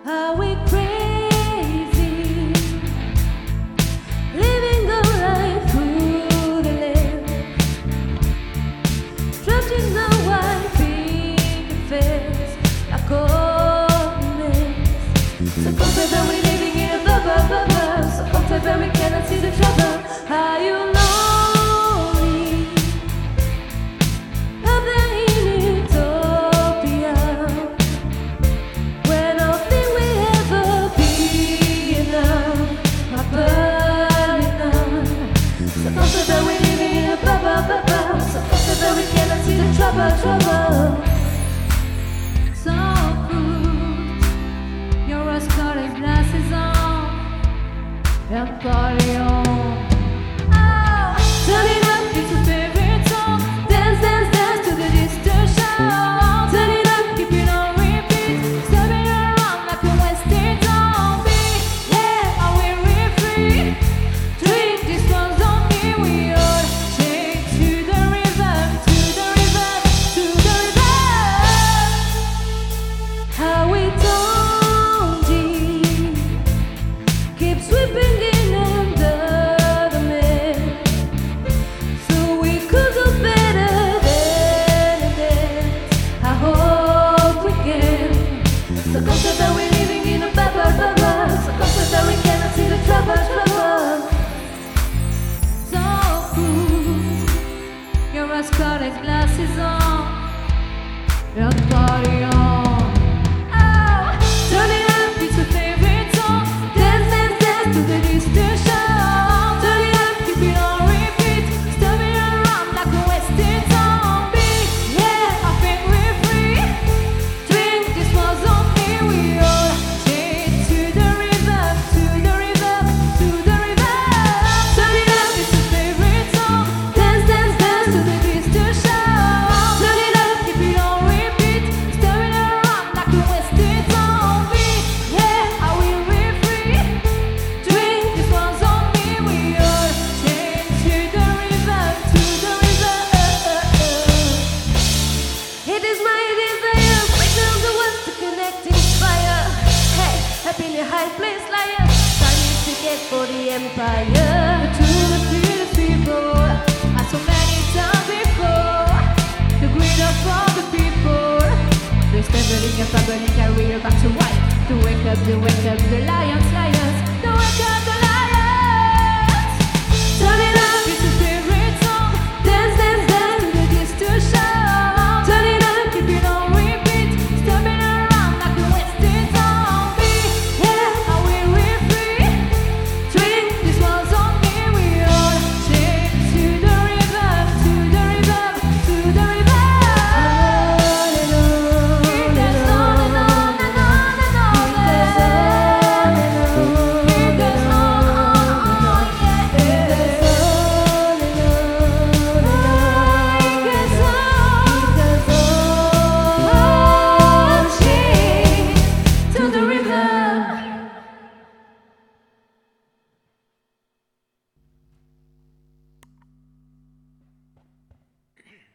Are we crazy? Living the life through the lens, trapped in the white picket fence, like ornaments. So comfortable we're living in a bubble, so comfortable we cannot see the trouble. Are you lonely? Up there in utopia, where nothing will ever be enough, my burning out. So comfortable we're living in a bubble, so comfortable we cannot see the trouble. So crude, your rose-colored glasses on, and party on. Turn it up, it's your favorite song. Dance, dance, dance to the distortion. Turn it up, keep it on repeat. Stepping around like a western zombie. Yeah, are we real free? Drink this one's on me, we all take to the rhythm, to the rhythm, to the rhythm. How we don't keep sweeping in under the mess, so we could do better than this. I hope we can. So comfortable we're living in a bubble, so comfortable we cannot see the trouble. So cool, your rose-colored glasses on, and party on. Turn it up, it's your favorite song. Dance, dance, dance to the distortion. Turn it up, keep it on repeat. Stepping around like a western zombie. Yeah, I think we're free. Drink this was on me, we all take to the rhythm, to the rhythm, to the rhythm. Turn it up, it's your favorite song. Dance, dance, dance to the distortion. Turn it up, keep it on repeat. Stepping around like a western zombie. Yeah, are we real free? Drink this one's on me, we all take to the rhythm, to the rhythm. It is my desire, signal the words to connecting fire. Hey, up in the high place, liar. Trying to get for the empire. To the fearless people, as so many times before. The greed of all the people. They're struggling and struggling career back to white. To wake up, the lions. To wake up, the lions. Turn it up.